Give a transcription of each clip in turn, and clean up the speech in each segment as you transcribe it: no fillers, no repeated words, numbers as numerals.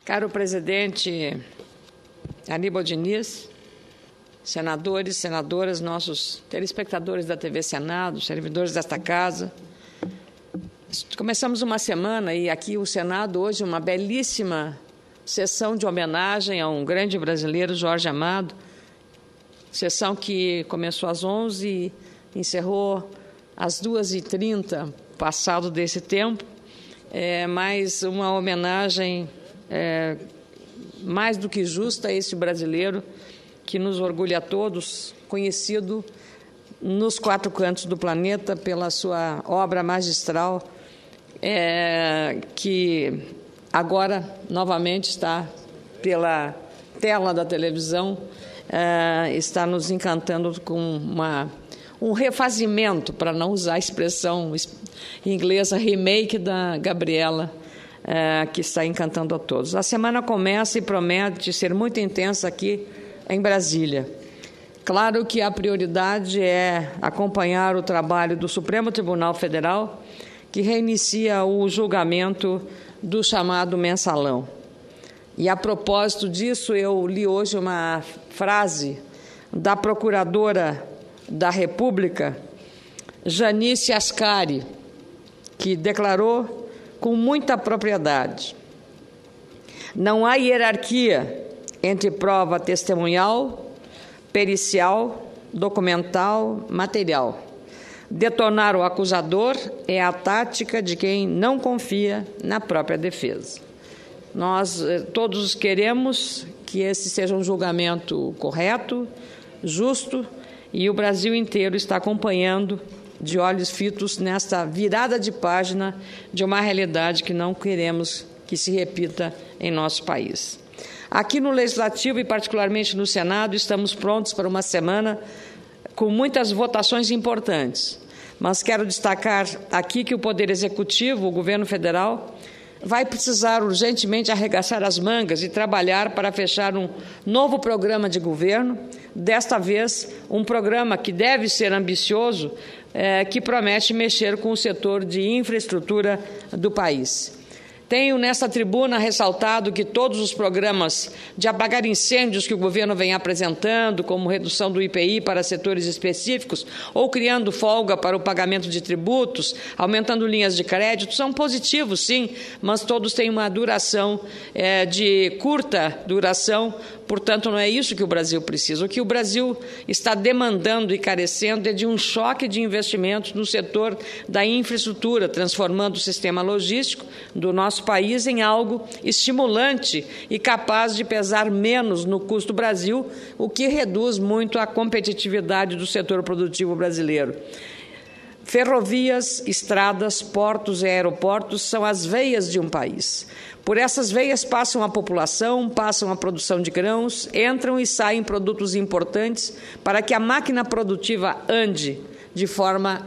Caro presidente Aníbal Diniz, senadores, senadoras, nossos telespectadores da TV Senado, servidores desta casa, começamos uma semana e aqui o Senado hoje uma belíssima sessão de homenagem a um grande brasileiro, Jorge Amado, sessão que começou às 11 e encerrou às 2h30, passado desse tempo, mas uma homenagem mais do que justa a esse brasileiro que nos orgulha a todos, conhecido nos 4 cantos do planeta pela sua obra magistral, que agora novamente está pela tela da televisão, está nos encantando com um refazimento, para não usar a expressão inglesa, remake da Gabriela, que está encantando a todos. A semana começa e promete ser muito intensa aqui em Brasília. Claro que a prioridade é acompanhar o trabalho do Supremo Tribunal Federal, que reinicia o julgamento do chamado mensalão. E, a propósito disso, eu li hoje uma frase da Procuradora da República, Janice Ascari, que declarou com muita propriedade: não há hierarquia entre prova testemunhal, pericial, documental, material. Detonar o acusador é a tática de quem não confia na própria defesa. Nós todos queremos que esse seja um julgamento correto, justo, e o Brasil inteiro está acompanhando de olhos fitos nesta virada de página de uma realidade que não queremos que se repita em nosso país. Aqui no Legislativo e particularmente no Senado, estamos prontos para uma semana com muitas votações importantes, mas quero destacar aqui que o Poder Executivo, o Governo Federal, vai precisar urgentemente arregaçar as mangas e trabalhar para fechar um novo programa de governo, desta vez um programa que deve ser ambicioso, que promete mexer com o setor de infraestrutura do país. Tenho nessa tribuna ressaltado que todos os programas de apagar incêndios que o governo vem apresentando, como redução do IPI para setores específicos, ou criando folga para o pagamento de tributos, aumentando linhas de crédito, são positivos, sim, mas todos têm uma duração de curta duração. Portanto, não é isso que o Brasil precisa. O que o Brasil está demandando e carecendo é de um choque de investimentos no setor da infraestrutura, transformando o sistema logístico do nosso país em algo estimulante e capaz de pesar menos no custo Brasil, o que reduz muito a competitividade do setor produtivo brasileiro. Ferrovias, estradas, portos e aeroportos são as veias de um país. Por essas veias passam a população, passam a produção de grãos, entram e saem produtos importantes para que a máquina produtiva ande de forma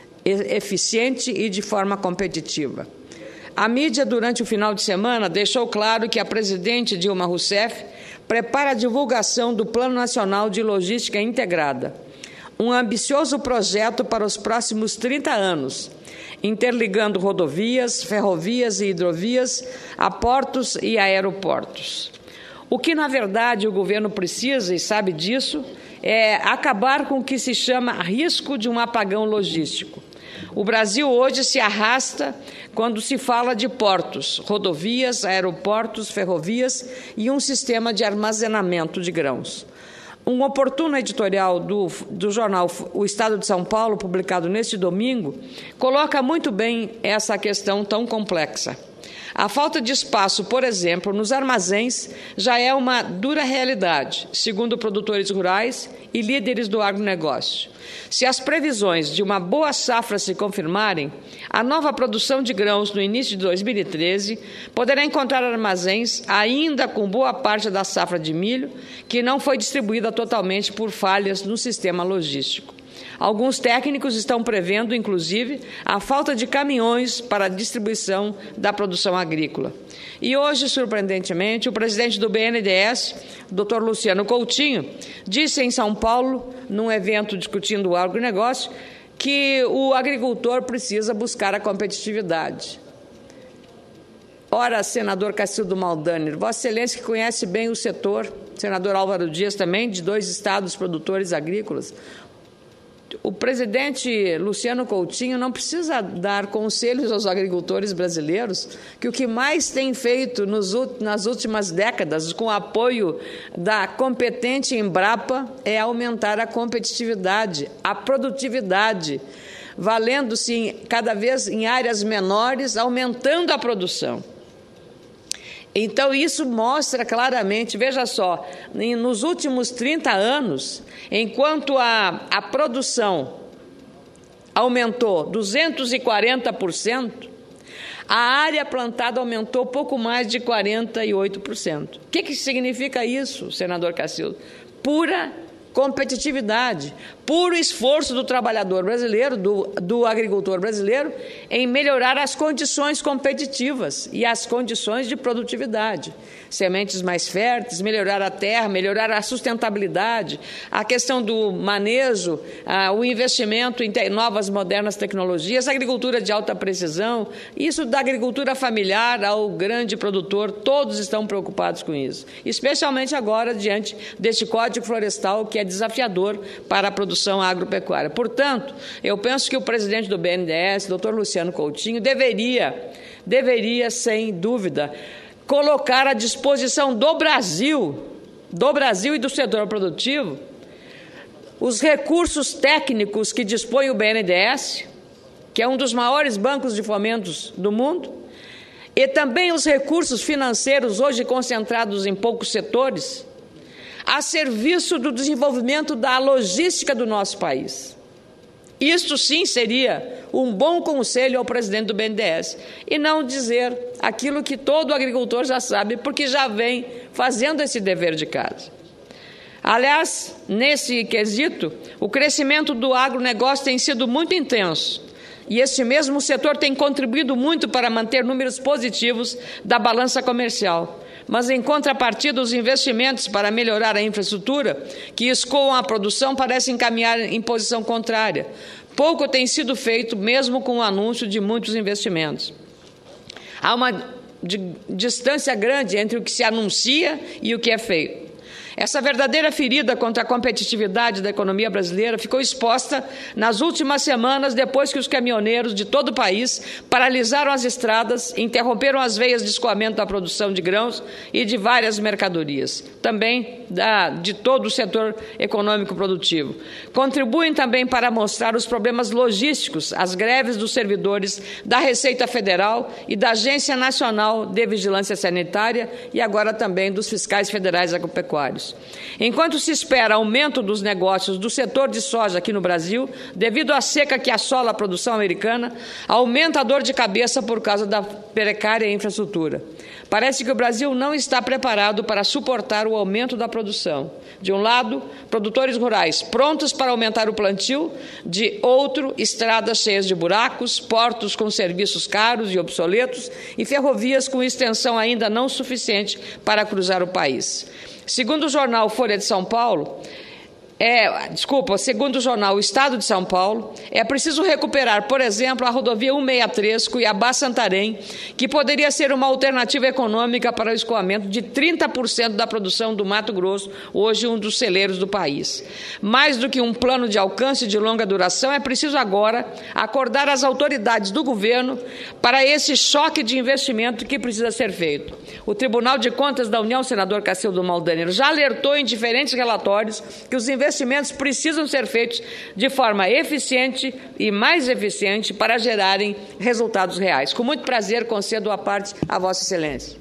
eficiente e de forma competitiva. A mídia, durante o final de semana, deixou claro que a presidente Dilma Rousseff prepara a divulgação do Plano Nacional de Logística Integrada, um ambicioso projeto para os próximos 30 anos, interligando rodovias, ferrovias e hidrovias a portos e aeroportos. O que, na verdade, o governo precisa, e sabe disso, é acabar com o que se chama risco de um apagão logístico. O Brasil hoje se arrasta quando se fala de portos, rodovias, aeroportos, ferrovias e um sistema de armazenamento de grãos. Um oportuno editorial do jornal O Estado de São Paulo, publicado neste domingo, coloca muito bem essa questão tão complexa. A falta de espaço, por exemplo, nos armazéns já é uma dura realidade, segundo produtores rurais e líderes do agronegócio. Se as previsões de uma boa safra se confirmarem, a nova produção de grãos no início de 2013 poderá encontrar armazéns ainda com boa parte da safra de milho, que não foi distribuída totalmente por falhas no sistema logístico. Alguns técnicos estão prevendo, inclusive, a falta de caminhões para a distribuição da produção agrícola. E hoje, surpreendentemente, o presidente do BNDES, Dr. Luciano Coutinho, disse em São Paulo, num evento discutindo o agronegócio, que o agricultor precisa buscar a competitividade. Ora, senador Cacildo Maldaner, Vossa Excelência que conhece bem o setor, senador Álvaro Dias também, de 2 estados produtores agrícolas, o presidente Luciano Coutinho não precisa dar conselhos aos agricultores brasileiros, que o que mais tem feito nas últimas décadas, com o apoio da competente Embrapa, é aumentar a competitividade, a produtividade, valendo-se cada vez em áreas menores, aumentando a produção. Então, isso mostra claramente, veja só, nos últimos 30 anos, enquanto a produção aumentou 240%, a área plantada aumentou pouco mais de 48%. O que significa isso, senador Cacildo? Pura competitividade, puro esforço do trabalhador brasileiro, do agricultor brasileiro, em melhorar as condições competitivas e as condições de produtividade. Sementes mais férteis, melhorar a terra, melhorar a sustentabilidade, a questão do manejo, o investimento em novas, modernas tecnologias, agricultura de alta precisão, isso da agricultura familiar ao grande produtor, todos estão preocupados com isso, especialmente agora diante deste Código Florestal que é desafiador para a produção agropecuária. Portanto, eu penso que o presidente do BNDES, doutor Luciano Coutinho, deveria, sem dúvida, colocar à disposição do Brasil e do setor produtivo, os recursos técnicos que dispõe o BNDES, que é um dos maiores bancos de fomentos do mundo, e também os recursos financeiros hoje concentrados em poucos setores, a serviço do desenvolvimento da logística do nosso país. Isto sim seria um bom conselho ao presidente do BNDES, e não dizer aquilo que todo agricultor já sabe, porque já vem fazendo esse dever de casa. Aliás, nesse quesito, o crescimento do agronegócio tem sido muito intenso, e este mesmo setor tem contribuído muito para manter números positivos da balança comercial. Mas, em contrapartida, os investimentos para melhorar a infraestrutura, que escoam a produção, parecem caminhar em posição contrária. Pouco tem sido feito, mesmo com o anúncio de muitos investimentos. Há uma distância grande entre o que se anuncia e o que é feito. Essa verdadeira ferida contra a competitividade da economia brasileira ficou exposta nas últimas semanas, depois que os caminhoneiros de todo o país paralisaram as estradas, interromperam as veias de escoamento da produção de grãos e de várias mercadorias, também de todo o setor econômico produtivo. Contribuem também para mostrar os problemas logísticos, as greves dos servidores da Receita Federal e da Agência Nacional de Vigilância Sanitária e agora também dos fiscais federais agropecuários. Enquanto se espera aumento dos negócios do setor de soja aqui no Brasil, devido à seca que assola a produção americana, aumenta a dor de cabeça por causa da precária infraestrutura. Parece que o Brasil não está preparado para suportar o aumento da produção. De um lado, produtores rurais prontos para aumentar o plantio, de outro, estradas cheias de buracos, portos com serviços caros e obsoletos e ferrovias com extensão ainda não suficiente para cruzar o país. Segundo o jornal Folha de São Paulo, segundo o jornal O Estado de São Paulo, é preciso recuperar, por exemplo, a rodovia 163 Cuiabá-Santarém, que poderia ser uma alternativa econômica para o escoamento de 30% da produção do Mato Grosso, hoje um dos celeiros do país. Mais do que um plano de alcance de longa duração, é preciso agora acordar as autoridades do governo para esse choque de investimento que precisa ser feito. O Tribunal de Contas da União, senador Cacildo Maldaner, já alertou em diferentes relatórios que os investimentos precisam ser feitos de forma eficiente e mais eficiente para gerarem resultados reais. Com muito prazer, concedo a parte a Vossa Excelência.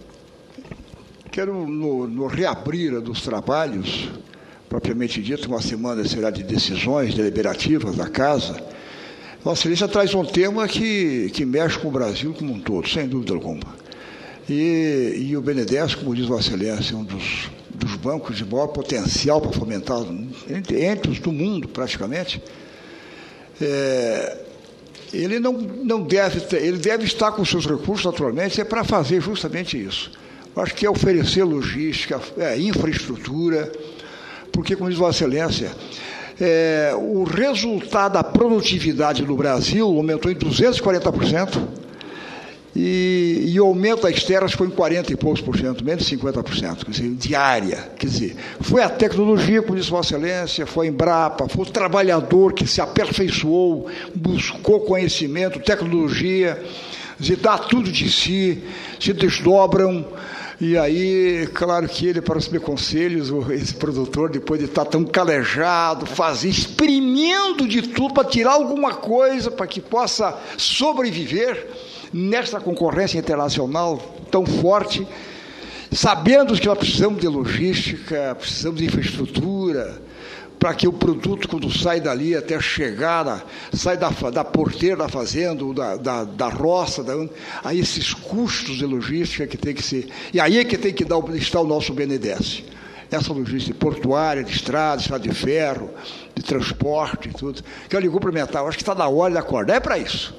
Quero, no reabrir dos trabalhos, propriamente dito, uma semana será de decisões deliberativas da Casa. Vossa Excelência traz um tema que mexe com o Brasil como um todo, sem dúvida alguma. E o BNDES, como diz Vossa Excelência, é um dos bancos de maior potencial para fomentar, entre os do mundo, praticamente. Ele não deve ele deve estar com seus recursos, naturalmente, para fazer justamente isso. Eu acho que é oferecer logística, infraestrutura, porque, como diz Vossa Excelência, o resultado da produtividade no Brasil aumentou em 240%, e o aumento das terras foi em 40 e poucos por cento, menos de 50%, quer dizer, diária. Quer dizer, foi a tecnologia, como disse Vossa Excelência, foi a Embrapa, foi o trabalhador que se aperfeiçoou, buscou conhecimento, tecnologia, de dar tudo de si, se desdobram. E aí, claro que ele, para os meus conselhos, esse produtor, depois de estar tão calejado, exprimindo de tudo para tirar alguma coisa, para que possa sobreviver nesta concorrência internacional tão forte, sabendo que nós precisamos de logística, precisamos de infraestrutura, para que o produto, quando sai dali até chegar, sai da porteira da fazenda, ou da roça, aí esses custos de logística que tem que ser. E aí é que tem que estar o nosso BNDES. Essa logística portuária, de estrada de ferro, de transporte e tudo. Quero lhe cumprimentar, acho que está na hora de acordar, é para isso.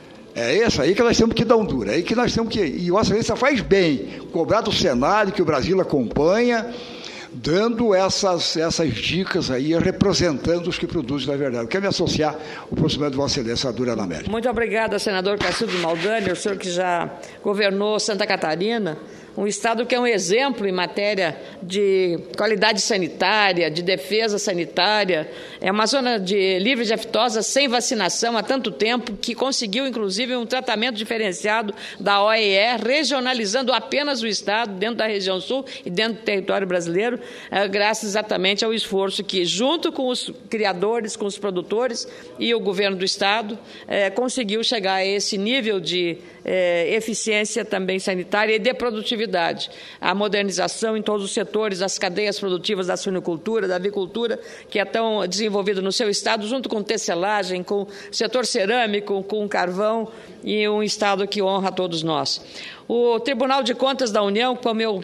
É isso aí que nós temos que dar um duro, é aí que nós temos que. E Vossa Excelência faz bem, cobrar do Senado, que o Brasil acompanha, dando essas dicas aí, representando os que produzem na verdade. Eu quero me associar ao posicionamento de Vossa Excelência, a Dura na América. Muito obrigada, senador Cacildo Maldani, o senhor que já governou Santa Catarina, um estado que é um exemplo em matéria de qualidade sanitária, de defesa sanitária. É uma zona livre de aftosa, sem vacinação há tanto tempo, que conseguiu, inclusive, um tratamento diferenciado da OIE, regionalizando apenas o estado, dentro da região sul e dentro do território brasileiro, graças exatamente ao esforço que, junto com os criadores, com os produtores e o governo do estado, conseguiu chegar a esse nível de eficiência também sanitária e de produtividade. A modernização em todos os setores, das cadeias produtivas da suinocultura, da avicultura, que é tão desenvolvida no seu estado, junto com tecelagem, com o setor cerâmico, com carvão, e um estado que honra todos nós. O Tribunal de Contas da União, como eu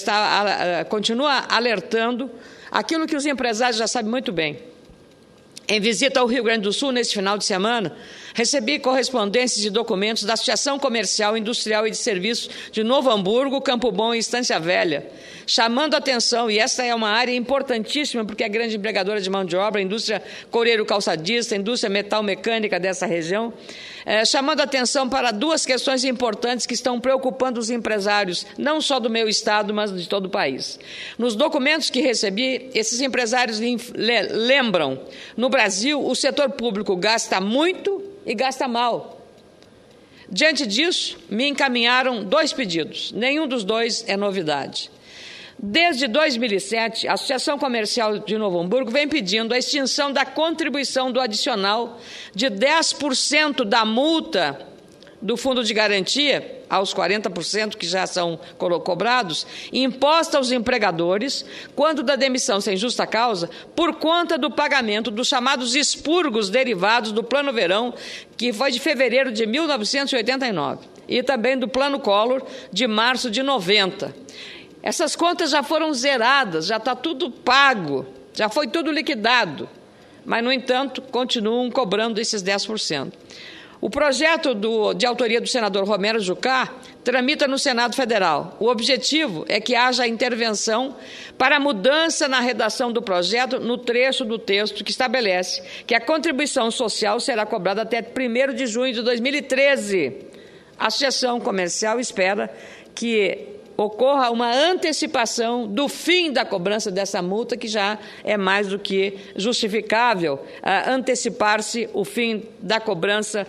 continua alertando, aquilo que os empresários já sabem muito bem. Em visita ao Rio Grande do Sul, neste final de semana, recebi correspondências e documentos da Associação Comercial, Industrial e de Serviços de Novo Hamburgo, Campo Bom e Estância Velha, chamando a atenção, e essa é uma área importantíssima, porque é grande empregadora de mão de obra, a indústria coureiro-calçadista, a indústria metal-mecânica dessa região, chamando a atenção para duas questões importantes que estão preocupando os empresários, não só do meu estado, mas de todo o país. Nos documentos que recebi, esses empresários lembram, no Brasil, o setor público gasta muito e gasta mal. Diante disso, me encaminharam 2 pedidos. Nenhum dos 2 é novidade. Desde 2007, a Associação Comercial de Novo Hamburgo vem pedindo a extinção da contribuição do adicional de 10% da multa do Fundo de Garantia, aos 40% que já são cobrados, imposta aos empregadores, quando da demissão sem justa causa, por conta do pagamento dos chamados expurgos derivados do Plano Verão, que foi de fevereiro de 1989, e também do Plano Collor, de março de 90. Essas contas já foram zeradas, já está tudo pago, já foi tudo liquidado, mas, no entanto, continuam cobrando esses 10%. O projeto de autoria do senador Romero Jucá tramita no Senado Federal. O objetivo é que haja intervenção para mudança na redação do projeto no trecho do texto que estabelece que a contribuição social será cobrada até 1º de junho de 2013. A Associação Comercial espera que ocorra uma antecipação do fim da cobrança dessa multa, que já é mais do que justificável antecipar-se o fim da cobrança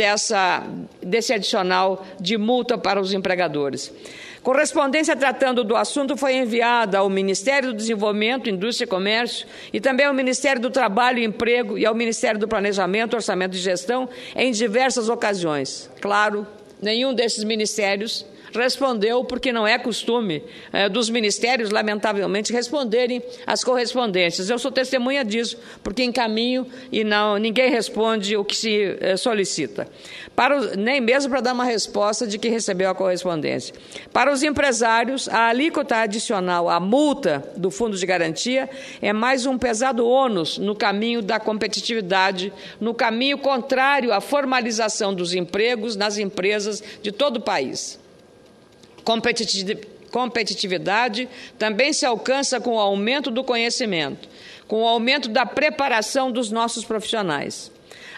desse adicional de multa para os empregadores. Correspondência tratando do assunto foi enviada ao Ministério do Desenvolvimento, Indústria e Comércio e também ao Ministério do Trabalho e Emprego e ao Ministério do Planejamento, Orçamento e Gestão em diversas ocasiões. Claro, nenhum desses ministérios respondeu, porque não é costume dos ministérios, lamentavelmente, responderem às correspondências. Eu sou testemunha disso, porque encaminho e ninguém responde o que se solicita. Nem mesmo para dar uma resposta de que recebeu a correspondência. Para os empresários, a alíquota adicional à multa do Fundo de Garantia é mais um pesado ônus no caminho da competitividade, no caminho contrário à formalização dos empregos nas empresas de todo o país. Competitividade também se alcança com o aumento do conhecimento, com o aumento da preparação dos nossos profissionais.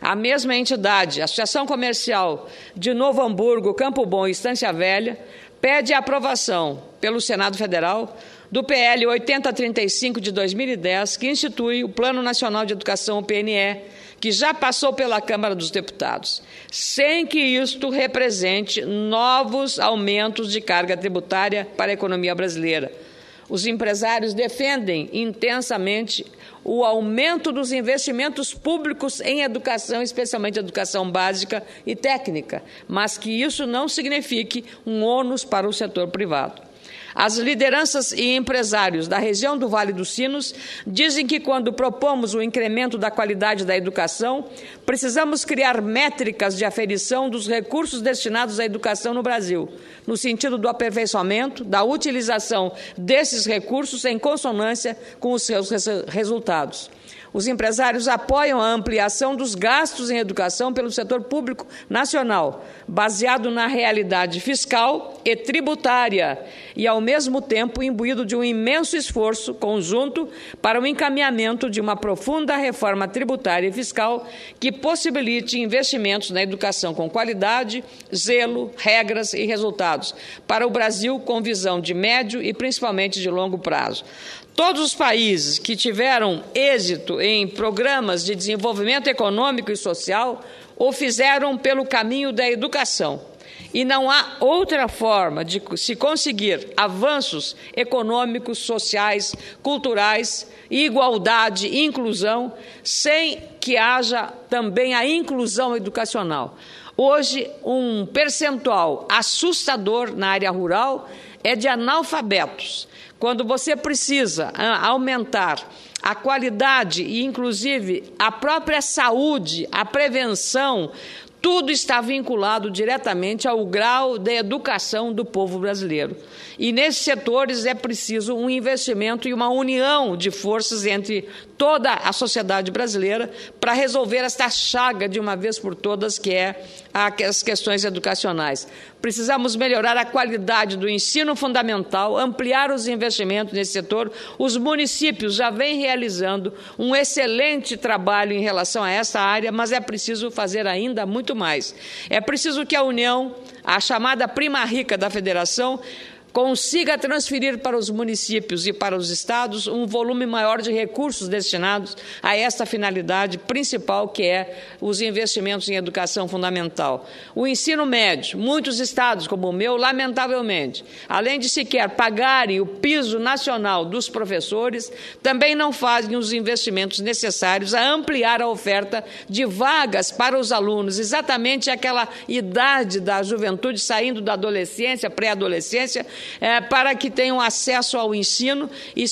A mesma entidade, Associação Comercial de Novo Hamburgo, Campo Bom e Estância Velha, pede a aprovação pelo Senado Federal do PL 8035 de 2010, que institui o Plano Nacional de Educação, o PNE, que já passou pela Câmara dos Deputados, sem que isto represente novos aumentos de carga tributária para a economia brasileira. Os empresários defendem intensamente o aumento dos investimentos públicos em educação, especialmente educação básica e técnica, mas que isso não signifique um ônus para o setor privado. As lideranças e empresários da região do Vale dos Sinos dizem que, quando propomos o incremento da qualidade da educação, precisamos criar métricas de aferição dos recursos destinados à educação no Brasil, no sentido do aperfeiçoamento, da utilização desses recursos em consonância com os seus resultados. Os empresários apoiam a ampliação dos gastos em educação pelo setor público nacional, baseado na realidade fiscal e tributária, e, ao mesmo tempo, imbuído de um imenso esforço conjunto para o encaminhamento de uma profunda reforma tributária e fiscal que possibilite investimentos na educação com qualidade, zelo, regras e resultados, para o Brasil com visão de médio e, principalmente, de longo prazo. Todos os países que tiveram êxito em programas de desenvolvimento econômico e social o fizeram pelo caminho da educação. E não há outra forma de se conseguir avanços econômicos, sociais, culturais, igualdade e inclusão, sem que haja também a inclusão educacional. Hoje, um percentual assustador na área rural é de analfabetos. Quando você precisa aumentar a qualidade e, inclusive, a própria saúde, a prevenção, tudo está vinculado diretamente ao grau de educação do povo brasileiro. E, nesses setores, é preciso um investimento e uma união de forças entre toda a sociedade brasileira para resolver esta chaga de uma vez por todas, que é as questões educacionais. Precisamos melhorar a qualidade do ensino fundamental, ampliar os investimentos nesse setor. Os municípios já vêm realizando um excelente trabalho em relação a essa área, mas é preciso fazer ainda muito mais. É preciso que a União, a chamada prima rica da Federação, consiga transferir para os municípios e para os estados um volume maior de recursos destinados a esta finalidade principal, que é os investimentos em educação fundamental. O ensino médio, muitos estados, como o meu, lamentavelmente, além de sequer pagarem o piso nacional dos professores, também não fazem os investimentos necessários a ampliar a oferta de vagas para os alunos, exatamente aquela idade da juventude saindo da adolescência, pré-adolescência, para que tenham acesso ao ensino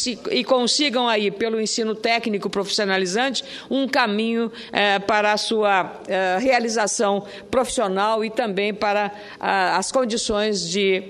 e consigam aí, pelo ensino técnico profissionalizante, um caminho para a sua realização profissional e também para as condições de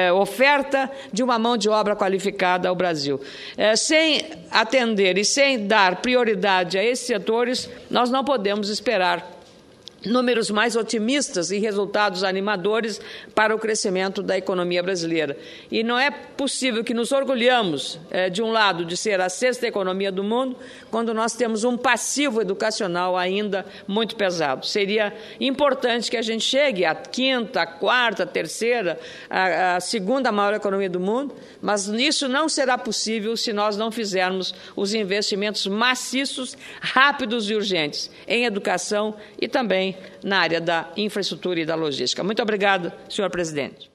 oferta de uma mão de obra qualificada ao Brasil. Sem atender e sem dar prioridade a esses setores, nós não podemos esperar números mais otimistas e resultados animadores para o crescimento da economia brasileira. E não é possível que nos orgulhamos, de um lado, de ser a sexta economia do mundo, quando nós temos um passivo educacional ainda muito pesado. Seria importante que a gente chegue à quinta, à quarta, à terceira, à segunda maior economia do mundo, mas isso não será possível se nós não fizermos os investimentos maciços, rápidos e urgentes em educação e também na área da infraestrutura e da logística. Muito obrigado, senhor presidente.